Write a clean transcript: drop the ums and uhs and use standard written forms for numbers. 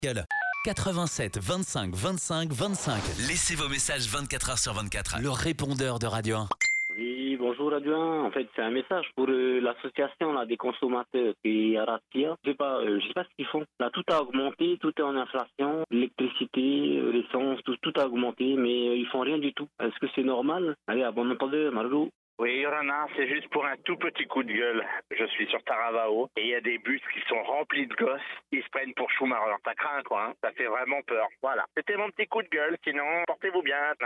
87 25 25 25. Laissez vos messages 24h sur 24. Le répondeur de Radio 1. Oui, bonjour Radio 1. En fait, c'est un message pour l'association là, des consommateurs qui est Aratia. Je sais pas ce qu'ils font. Là, tout a augmenté, tout est en inflation. L'électricité, l'essence, tout a augmenté, mais ils font rien du tout. Est-ce que c'est normal? Allez, à bon entendeur, Margot. Oui, Yorana, c'est juste pour un tout petit coup de gueule. Je suis sur Taravao et il y a des bus qui sont remplis de gosses. Ils se prennent pour Schumacher. Ça craint, quoi. Ça fait vraiment peur. Voilà. C'était mon petit coup de gueule. Sinon, portez-vous bien.